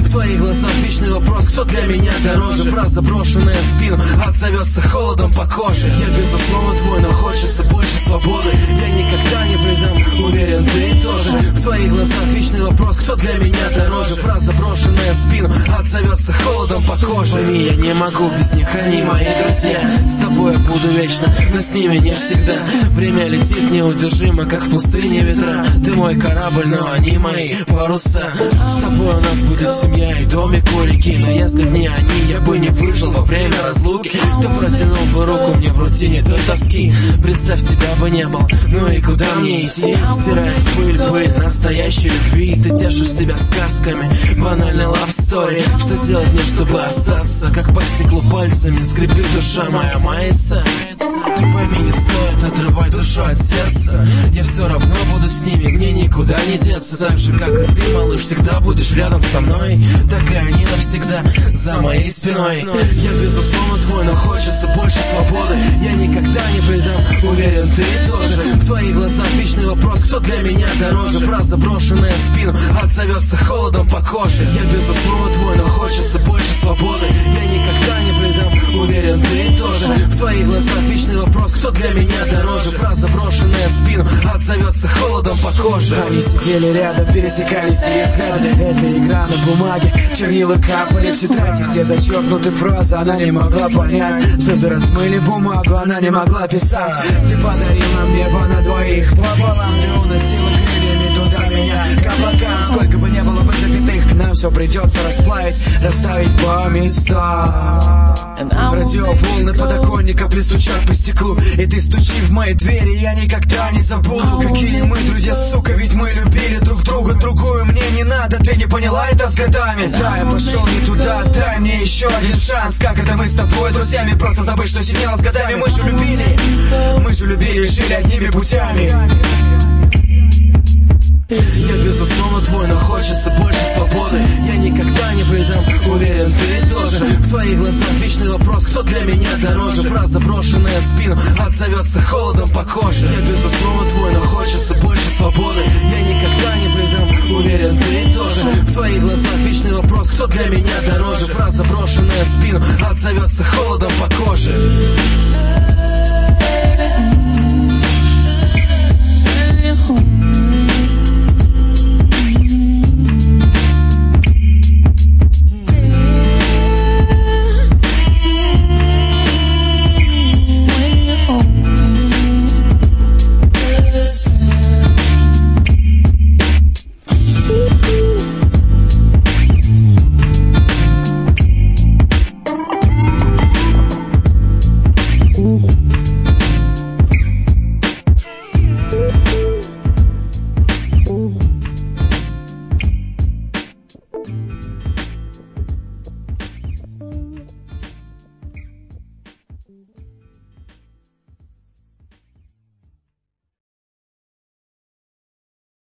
В твоих глазах вечный вопрос, кто для меня дороже. Фраза, брошенная в спину, отзовется холодом по коже. Я безусловно твой, но хочется больше свободы. Я никогда не предам, уверен, ты тоже. В твоих глазах вечный вопрос, кто для меня дороже. Фраза, брошенная в спину, отзовется холодом по коже. Пойми, я не могу без них, они мои друзья. С тобой я буду вечно, но с ними не всегда. Время летит неудержимо, как в пустыне ветра. Ты мой корабль, но они мои паруса. С тобой у нас будет семья и домик у реки. Но если б не они, я бы не выжил во время разлуки. Кто протянул бы руку мне в рутине той тоски? Представь, тебя бы не было, ну и куда мне идти? Стирает пыль настоящей любви. Ты тешишь себя сказками, банальной love story. Что сделать мне, чтобы остаться? Как по стеклу пальцами скрипит душа моя, мается. Пойми, не стоит отрывать душу от сердца. Я все равно буду с ними, мне никуда не деться. Так же, как и ты, малыш, всегда будешь рядом со мной. Так и они навсегда за моей спиной. Я безусловно твой, но хочется больше свободы. Я никогда не предам, уверен, ты тоже. В твоих глазах вечный вопрос, кто для меня дороже. Фраза, брошенная в спину, отзовется холодом по коже. Я безусловно твой, но хочется больше свободы. Я никогда не предам, уверен, ты тоже. В твоих глазах вечный вопрос, кто для меня дороже. Фраза, брошенная в спину, отзовется холодом по коже. Они сидели рядом, пересекались и взгляды. Это игра на бумаге, чернила капали в тетради. Все зачеркнуты фразы, она не могла понять. Слезы размыли бумагу, она не могла писать. Ты подарила мне небо на двоих пополам. Ты уносила крыльями туда меня к облакам. Сколько бы не было бы запятых, к нам все придется расплавить, расставить по местам. Радиоволны подоконника пристучат по стеклу. И ты стучи в мои двери, я никогда не забуду. Какие мы друзья, сука, ведь мы любили друг друга. Другую мне не надо, ты не поняла это с годами. Да, я пошел не туда, дай мне еще один шанс. Как это мы с тобой друзьями, просто забыть, что сидела с годами. Мы же любили, жили одними путями. Я безусловно твой, но хочется больше свободы. Я никогда не предам, уверен, ты тоже. В твоих глазах вечный вопрос, кто для меня дороже. Фраза, брошенная в спину, отзовется холодом по коже. Я безусловно твой, но хочется больше свободы. Я никогда не предам, уверен, ты тоже. В твоих глазах вечный вопрос, кто для меня дороже. Фраза, брошенная в спину, отзовется холодом по коже.